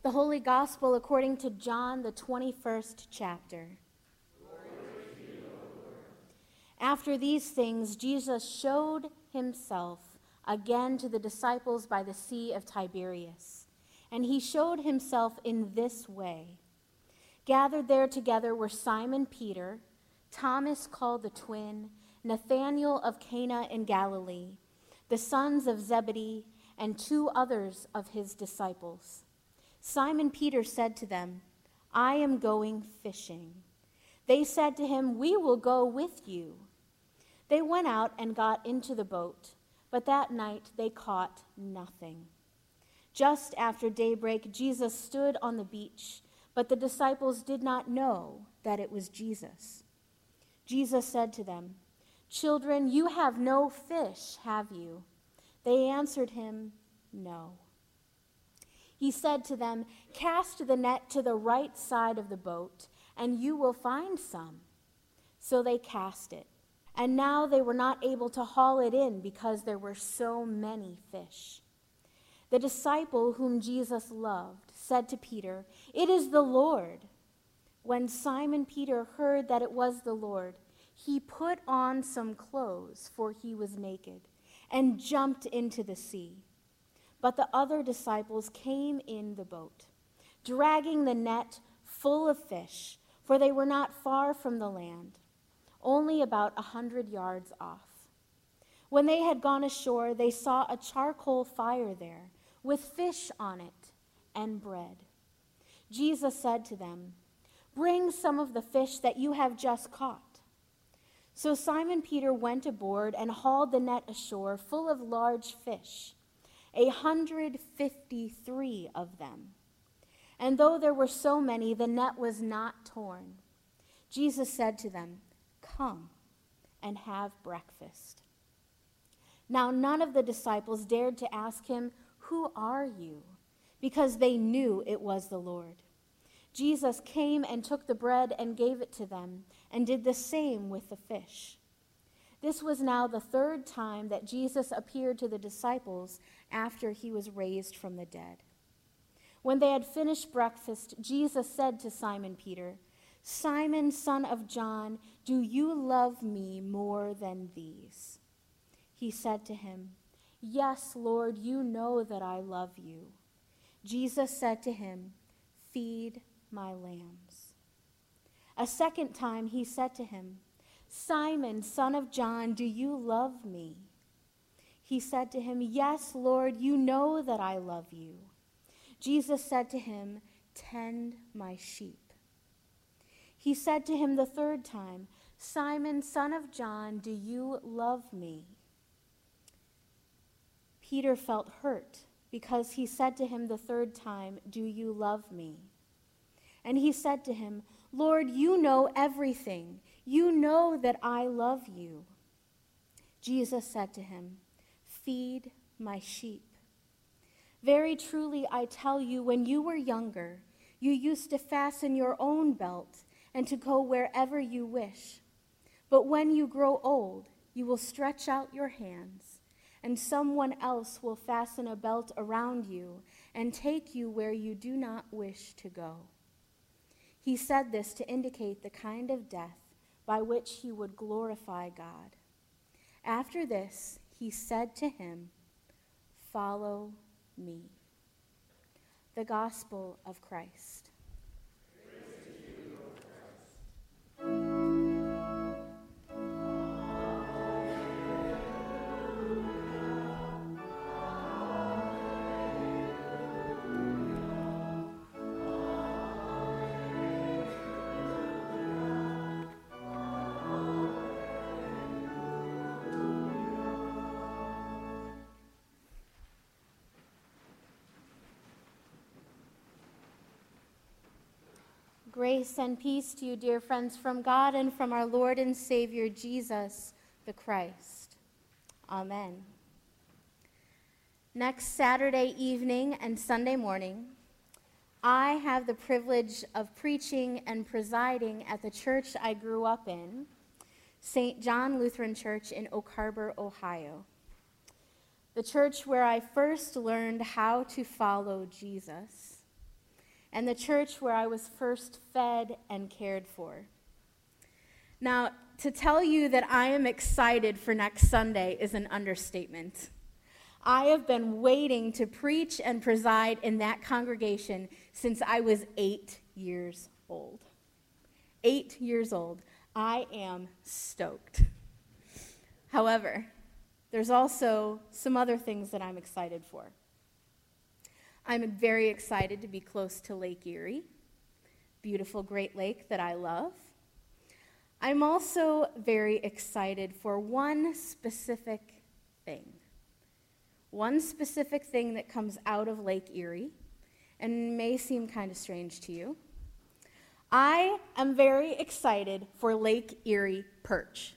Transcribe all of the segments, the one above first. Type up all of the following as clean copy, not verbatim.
The Holy Gospel according to John, the 21st chapter. After these things, Jesus showed himself again to the disciples by the Sea of Tiberias. And he showed himself in this way. Gathered there together were Simon Peter, Thomas called the twin, Nathanael of Cana in Galilee, the sons of Zebedee, and 2 others of his disciples. Simon Peter said to them, "I am going fishing." They said to him, "We will go with you." They went out and got into the boat, but that night they caught nothing. Just after daybreak, Jesus stood on the beach, but the disciples did not know that it was Jesus. Jesus said to them, "Children, you have no fish, have you?" They answered him, "No." He said to them, "Cast the net to the right side of the boat, and you will find some." So they cast it. And now they were not able to haul it in because there were so many fish. The disciple whom Jesus loved said to Peter, "It is the Lord." When Simon Peter heard that it was the Lord, he put on some clothes, for he was naked, and jumped into the sea. But the other disciples came in the boat, dragging the net full of fish, for they were not far from the land, only about 100 yards off. When they had gone ashore, they saw a charcoal fire there, with fish on it and bread. Jesus said to them, "Bring some of the fish that you have just caught." So Simon Peter went aboard and hauled the net ashore full of large fish, 153 of them. And though there were so many, the net was not torn. Jesus said to them, "Come and have breakfast." Now none of the disciples dared to ask him, "Who are you?" because they knew it was the Lord. Jesus came and took the bread and gave it to them, and did the same with the fish. This was now the 3rd time that Jesus appeared to the disciples after he was raised from the dead. When they had finished breakfast, Jesus said to Simon Peter, "Simon, son of John, do you love me more than these?" He said to him, "Yes, Lord, you know that I love you." Jesus said to him, "Feed my lambs." A 2nd time he said to him, "Simon, son of John, do you love me?" He said to him, "Yes, Lord, you know that I love you." Jesus said to him, "Tend my sheep." He said to him the 3rd time, "Simon, son of John, do you love me?" Peter felt hurt because he said to him the 3rd time, "Do you love me?" And he said to him, "Lord, you know everything. You know that I love you." Jesus said to him, "Feed my sheep. Very truly I tell you, when you were younger, you used to fasten your own belt and to go wherever you wish. But when you grow old, you will stretch out your hands, and someone else will fasten a belt around you and take you where you do not wish to go." He said this to indicate the kind of death by which he would glorify God. After this, he said to him, "Follow me." The Gospel of Christ. Praise to you, O Christ. Grace and peace to you, dear friends, from God and from our Lord and Savior, Jesus the Christ. Amen. Next Saturday evening and Sunday morning, I have the privilege of preaching and presiding at the church I grew up in, St. John Lutheran Church in Oak Harbor, Ohio. The church where I first learned how to follow Jesus, and the church where I was first fed and cared for. Now, to tell you that I am excited for next Sunday is an understatement. I have been waiting to preach and preside in that congregation since I was 8 years old. 8 years old. I am stoked. However, there's also some other things that I'm excited for. I'm very excited to be close to Lake Erie, beautiful Great Lake that I love. I'm also very excited for one specific thing. One specific thing that comes out of Lake Erie, and may seem kind of strange to you. I am very excited for Lake Erie perch.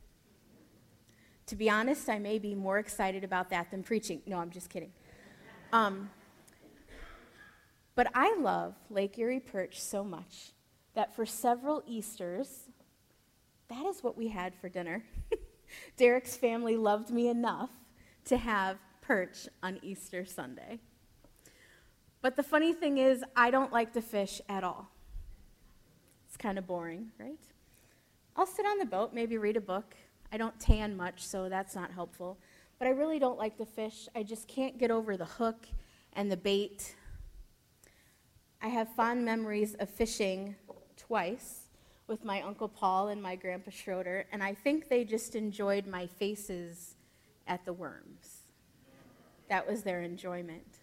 To be honest, I may be more excited about that than preaching. No, I'm just kidding. But I love Lake Erie perch so much that for several Easters, that is what we had for dinner. Derek's family loved me enough to have perch on Easter Sunday. But the funny thing is, I don't like to fish at all. It's kind of boring, right? I'll sit on the boat, maybe read a book. I don't tan much, so that's not helpful. But I really don't like to fish. I just can't get over the hook and the bait. I have fond memories of fishing twice with my Uncle Paul and my Grandpa Schroeder, and I think they just enjoyed my faces at the worms. That was their enjoyment.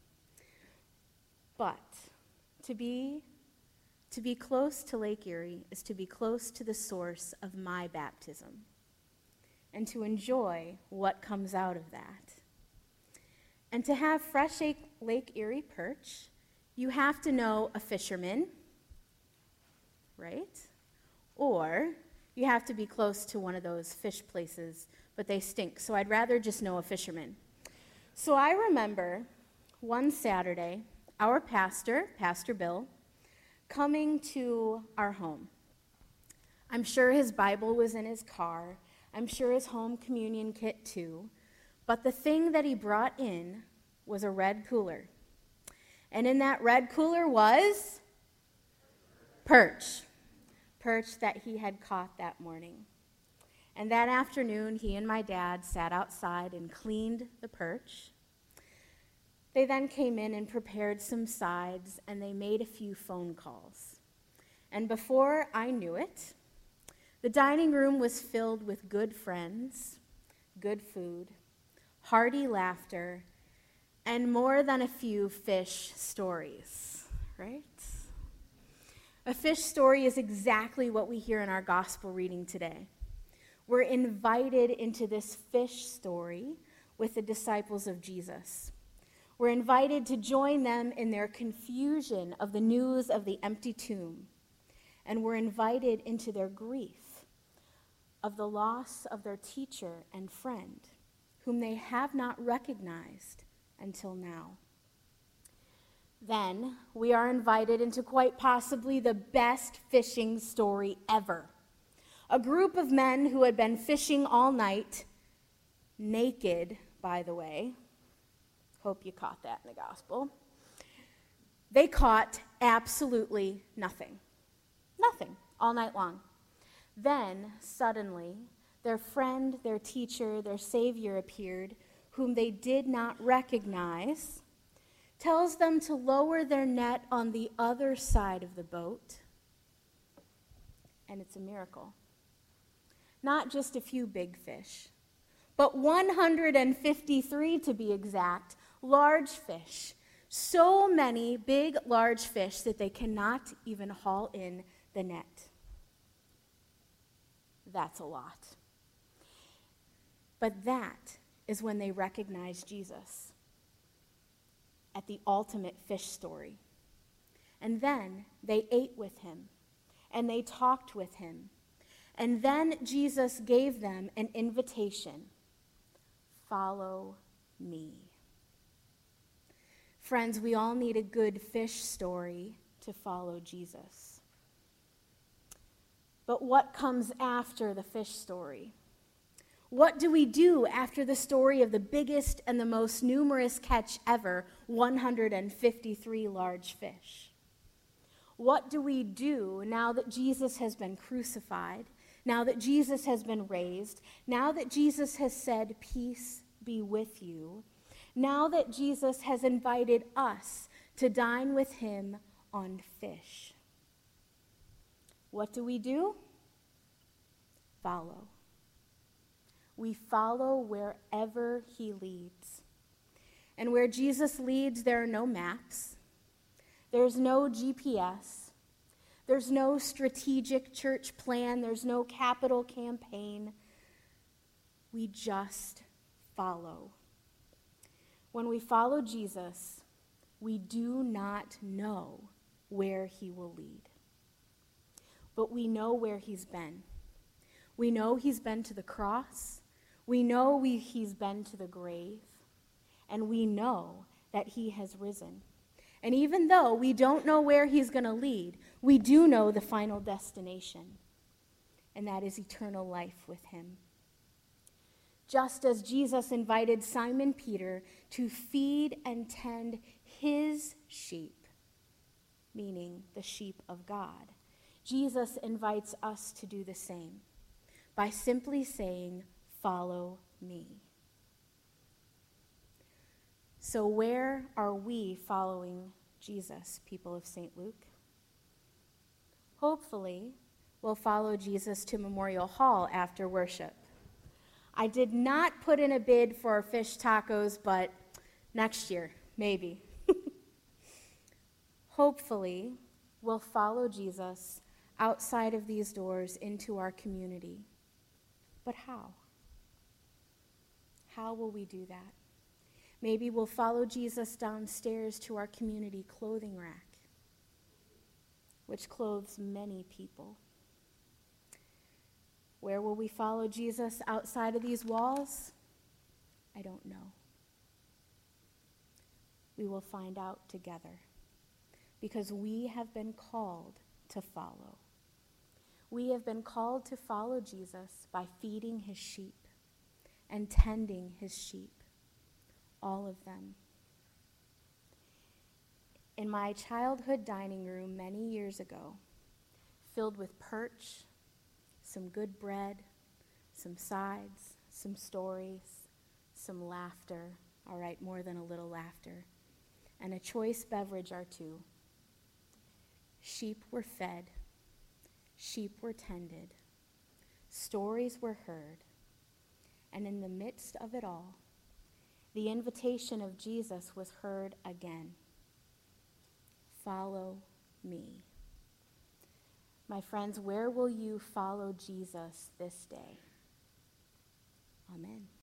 But to be close to Lake Erie is to be close to the source of my baptism and to enjoy what comes out of that. And to have fresh Lake Erie perch, you have to know a fisherman, right? Or you have to be close to one of those fish places, but they stink. So I'd rather just know a fisherman. So I remember one Saturday, our pastor, Pastor Bill, coming to our home. I'm sure his Bible was in his car. I'm sure his home communion kit too. But the thing that he brought in was a red cooler. And in that red cooler was perch. Perch that he had caught that morning. And that afternoon, he and my dad sat outside and cleaned the perch. They then came in and prepared some sides, and they made a few phone calls. And before I knew it, the dining room was filled with good friends, good food, hearty laughter, and more than a few fish stories, right? A fish story is exactly what we hear in our gospel reading today. We're invited into this fish story with the disciples of Jesus. We're invited to join them in their confusion of the news of the empty tomb. And we're invited into their grief of the loss of their teacher and friend, whom they have not recognized until now. Then we are invited into quite possibly the best fishing story ever. A group of men who had been fishing all night, naked, by the way. Hope you caught that in the gospel. They caught absolutely nothing. Nothing, all night long. Then, suddenly, their friend, their teacher, their Savior appeared, whom they did not recognize, tells them to lower their net on the other side of the boat, and it's a miracle. Not just a few big fish, but 153 to be exact, large fish. So many big, large fish that they cannot even haul in the net. That's a lot. But that is when they recognize Jesus at the ultimate fish story. And then they ate with him, and they talked with him. And then Jesus gave them an invitation. Follow me. Friends, we all need a good fish story to follow Jesus. But what comes after the fish story? What do we do after the story of the biggest and the most numerous catch ever, 153 large fish? What do we do now that Jesus has been crucified, now that Jesus has been raised, now that Jesus has said, "Peace be with you," now that Jesus has invited us to dine with him on fish? What do? Follow. We follow wherever he leads. And where Jesus leads, there are no maps. There's no GPS. There's no strategic church plan. There's no capital campaign. We just follow. When we follow Jesus, we do not know where he will lead. But we know where he's been. We know he's been to the cross. We know he's been to the grave. And we know that he has risen. And even though we don't know where he's going to lead, we do know the final destination. And that is eternal life with him. Just as Jesus invited Simon Peter to feed and tend his sheep, meaning the sheep of God, Jesus invites us to do the same by simply saying, "Follow me." So where are we following Jesus, people of St. Luke? Hopefully, we'll follow Jesus to Memorial Hall after worship. I did not put in a bid for fish tacos, but next year, maybe. Hopefully, we'll follow Jesus outside of these doors into our community. But how? How will we do that? Maybe we'll follow Jesus downstairs to our community clothing rack, which clothes many people. Where will we follow Jesus outside of these walls? I don't know. We will find out together, because we have been called to follow. We have been called to follow Jesus by feeding his sheep and tending his sheep. All of them. In my childhood dining room many years ago, filled with perch, some good bread, some sides, some stories, some laughter, all right, more than a little laughter, and a choice beverage or two, sheep were fed, sheep were tended, stories were heard, and in the midst of it all, the invitation of Jesus was heard again. Follow me. My friends, where will you follow Jesus this day? Amen.